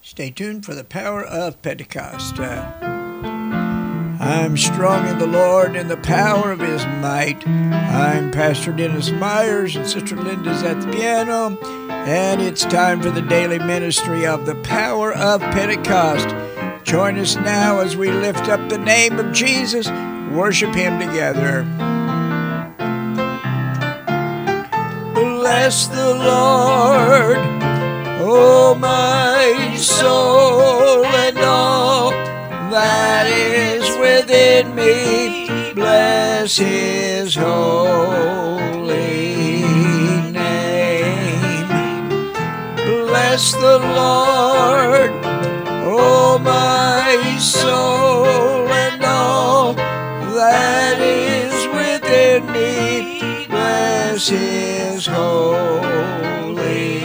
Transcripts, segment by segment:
Stay tuned for the power of Pentecost. I'm strong in the Lord and the power of His might. I'm Pastor Dennis Myers, and Sister Linda's at the piano. And it's time for the daily ministry of the power of Pentecost. Join us now as we lift up the name of Jesus, worship Him together. Bless the Lord, O my soul, and all that is within me. Bless His holy name. Bless the Lord, O my soul, and all that is within me. Bless His holy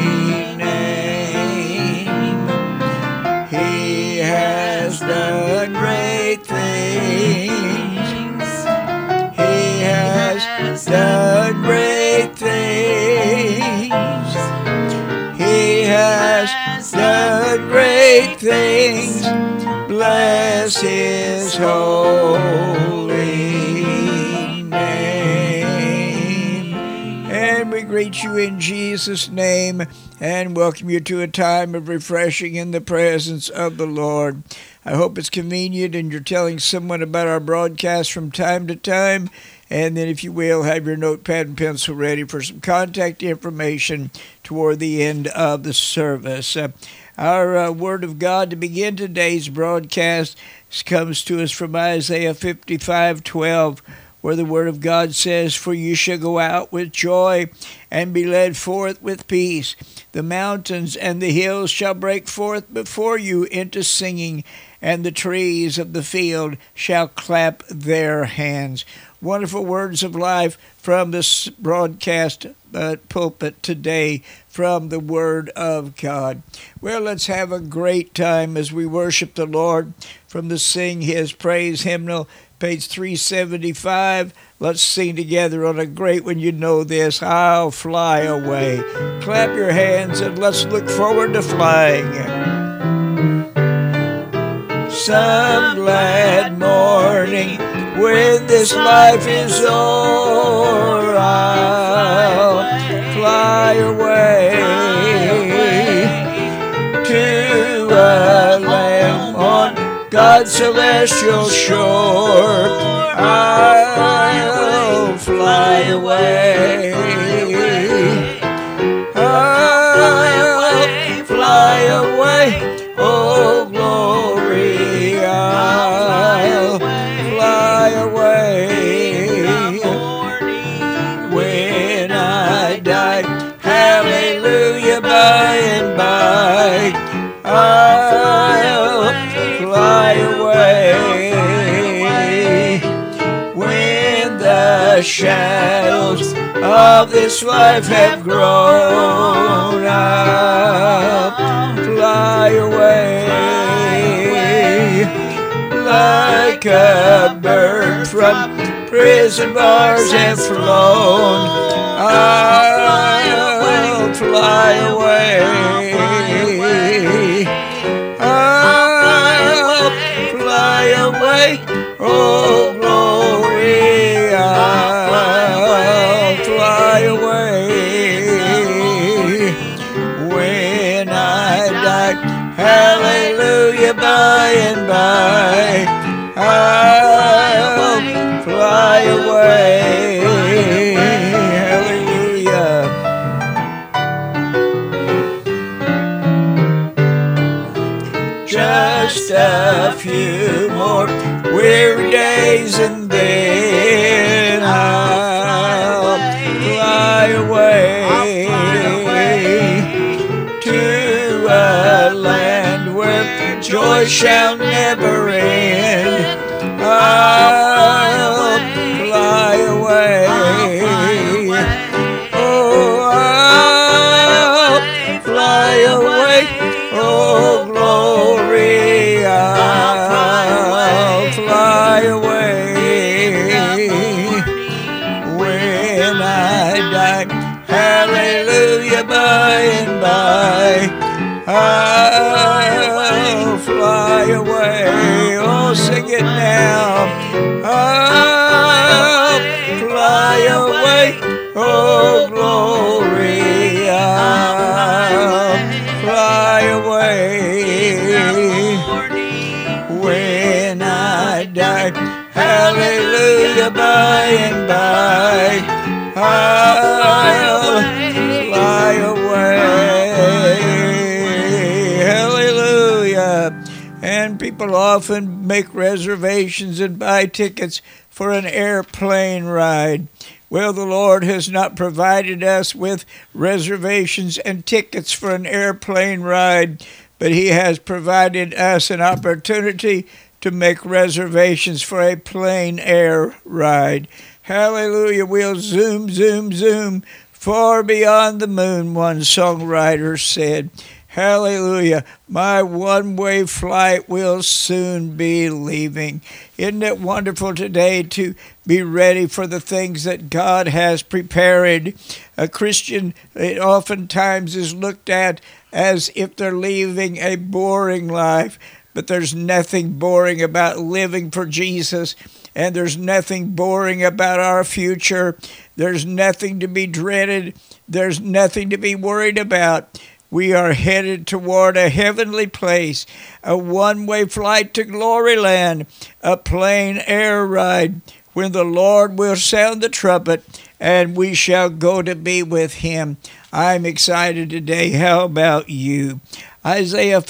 name. He has done great things. He has done great things. He has done great things. Bless His holy name. And we greet you in Jesus' name and welcome you to a time of refreshing in the presence of the Lord. I hope it's convenient and you're telling someone about our broadcast from time to time. And then, if you will, have your notepad and pencil ready for some contact information toward the end of the service. Our Word of God to begin today's broadcast comes to us from Isaiah 55:12, where the Word of God says, "For you shall go out with joy and be led forth with peace. The mountains and the hills shall break forth before you into singing, and the trees of the field shall clap their hands." Wonderful words of life from this broadcast pulpit today from the Word of God. Well, let's have a great time as we worship the Lord from the Sing His Praise hymnal, page 375. Let's sing together on a great one. You know this, "I'll Fly Away." Clap your hands and let's look forward to flying. Some glad morning when this life is o'er, I'll fly away to a land on God's celestial shore. I'll fly away. I'll fly away. Oh, glory, I'll fly away. When I die, hallelujah, by and by, I'll fly away. When the shadows of this life have grown, I'll fly away. Like a bird from prison bars have flown, I'll fly away. I'll fly away. Oh, glory, I'll fly away. When I die, hallelujah, by and by, I'll fly away. Hallelujah. Just a few more weary days and then I'll fly away to a land where joy shall never end. I'll fly away. Oh, I'll fly away. Oh, glory, I'll fly away. When I die, hallelujah, by and by, right now. I'll fly away, oh glory, I'll fly away when I die. Hallelujah, by and by I'll fly away. Hallelujah. And people often make reservations and buy tickets for an airplane ride. Well, the Lord has not provided us with reservations and tickets for an airplane ride, but He has provided us an opportunity to make reservations for a plain air ride. Hallelujah. We'll zoom, zoom, zoom far beyond the moon, one songwriter said. Hallelujah. My one-way flight will soon be leaving. Isn't it wonderful today to be ready for the things that God has prepared? A Christian, it oftentimes is looked at as if they're living a boring life. But there's nothing boring about living for Jesus, and there's nothing boring about our future. There's nothing to be dreaded. There's nothing to be worried about. We are headed toward a heavenly place, a one-way flight to glory land, a plain air ride, when the Lord will sound the trumpet, and we shall go to be with Him. I'm excited today. How about you? Isaiah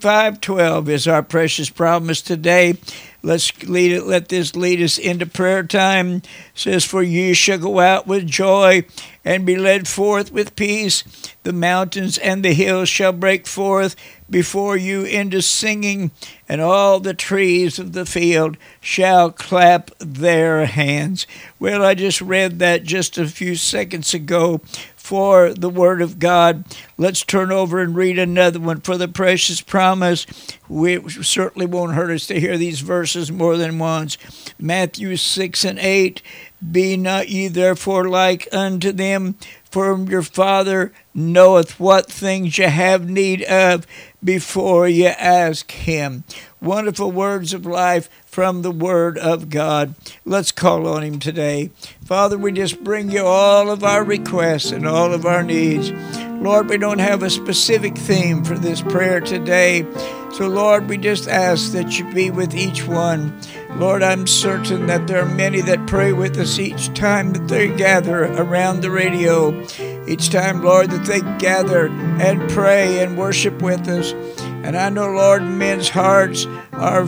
55:12 is our precious promise today. Let this lead us into prayer time. It says, for ye shall go out with joy and be led forth with peace. The mountains and the hills shall break forth before you into singing, and all the trees of the field shall clap their hands. Well, I just read that just a few seconds ago for the Word of God. Let's turn over and read another one for the precious promise. It certainly won't hurt us to hear these verses more than once. Matthew 6:8, be not ye therefore like unto them, for your Father knoweth what things ye have need of before ye ask Him. Wonderful words of life from the Word of God. Let's call on Him today. Father, we just bring you all of our requests and all of our needs. Lord, we don't have a specific theme for this prayer today. So, Lord, we just ask that you be with each one. Lord, I'm certain that there are many that pray with us each time that they gather around the radio. Each time, Lord, that they gather and pray and worship with us. And I know, Lord, men's hearts are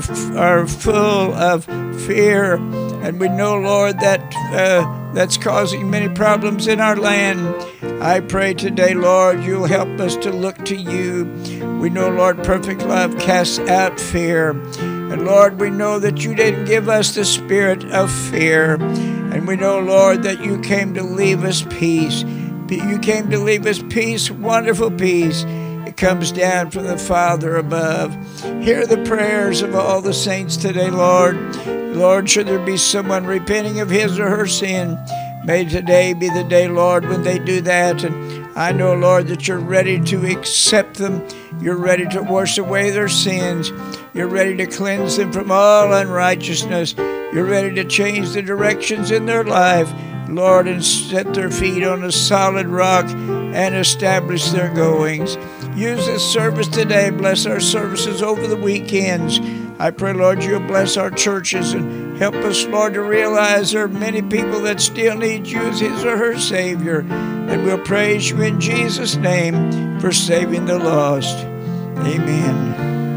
full of fear. And we know, Lord, that that's causing many problems in our land. I pray today, Lord, you'll help us to look to you. We know, Lord, perfect love casts out fear. And Lord, we know that you didn't give us the spirit of fear. And we know, Lord, that you came to leave us peace. You came to leave us peace, wonderful peace. It comes down from the Father above. Hear the prayers of all the saints today, Lord. Lord, should there be someone repenting of his or her sin, may today be the day, Lord, when they do that. And I know, Lord, that you're ready to accept them. You're ready to wash away their sins. You're ready to cleanse them from all unrighteousness. You're ready to change the directions in their life, Lord, and set their feet on a solid rock and establish their goings. Use this service today. Bless our services over the weekends. I pray, Lord, you'll bless our churches and help us, Lord, to realize there are many people that still need you as his or her Savior. And we'll praise you in Jesus' name for saving the lost. Amen.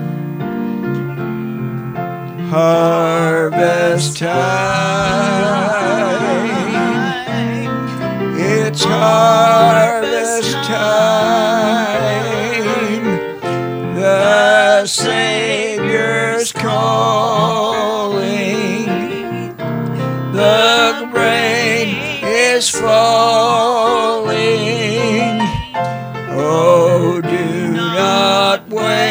Harvest time. It's harvest time. The Savior's calling. The rain is falling. Oh, do not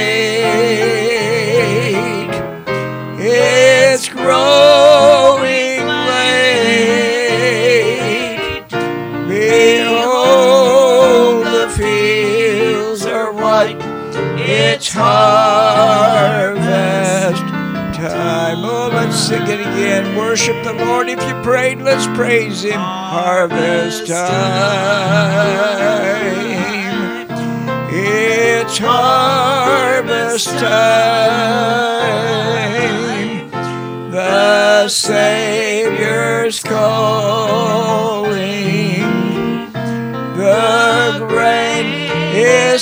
wait. It's growing late. Behold, the fields are white. It's harvest time. it again. Worship the Lord. If you prayed, let's praise Him. Harvest time. It's harvest time. The Savior's calling. The rain is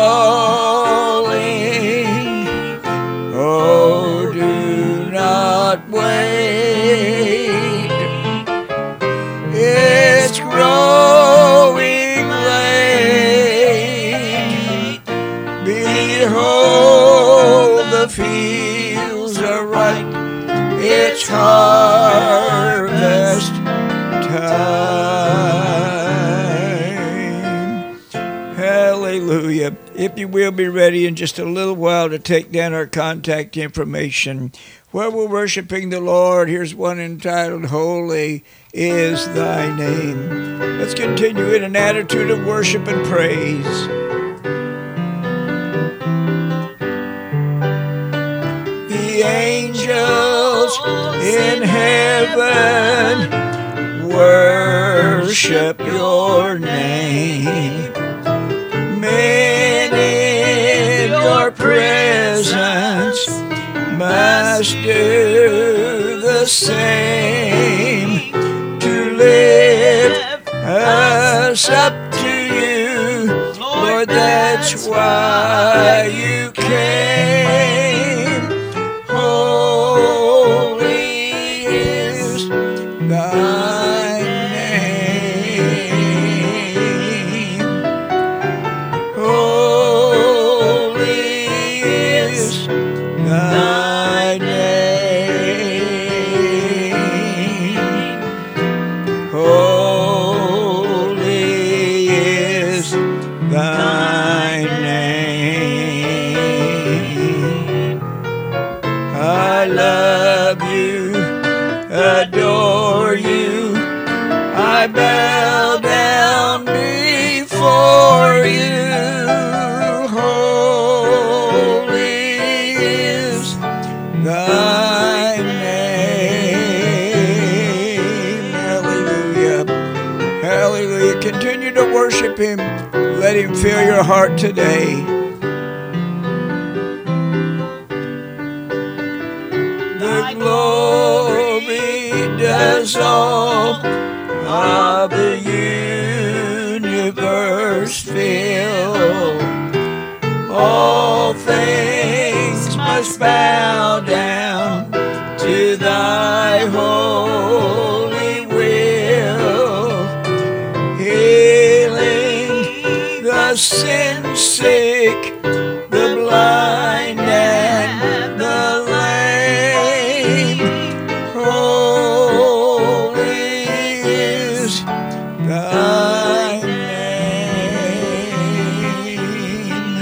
falling. Oh, do not wait. It's growing late. Behold, the fields are ripe. It's harvest time. Hallelujah. If you will be ready in just a little while to take down our contact information. While we're worshiping the Lord, here's one entitled, Holy is Thy Name. Let's continue in an attitude of worship and praise. The angels in heaven worship your name. Men in your presence must do the same to lift us up to you. Lord, that's why you came. Holy is thy name. Holy is thy name. Holy is thy name. I love you, adore you. I bow down before you. Holy is thy name. Hallelujah. Hallelujah. Continue to worship Him. Let Him fill your heart today. The glory does all of the universe fill. All things must bow down to thy holy will. Healing the sin sick, the blind and the lame. Holy is thy name.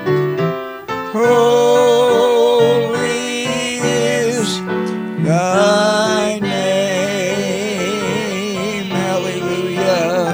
Holy is thy name. Hallelujah.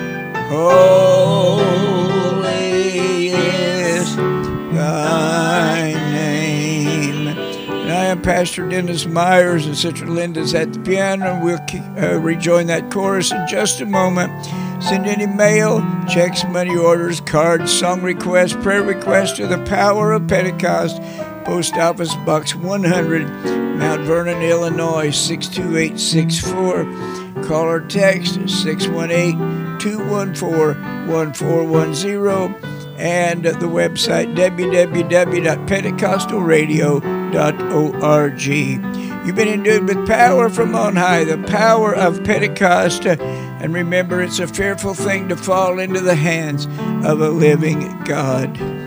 Holy is thy name. And I am Pastor Dennis Myers, and Sister Linda's at the piano, and we'll rejoin that chorus in just a moment. Send any mail, checks, money orders, cards, song requests, prayer requests to the Power of Pentecost, Post Office Box 100, Mount Vernon, Illinois 62864. Call or text 618-214-1410, and the website www.pentecostalradio.org. You've been endued with power from on high, the power of Pentecost. And remember, it's a fearful thing to fall into the hands of a living God.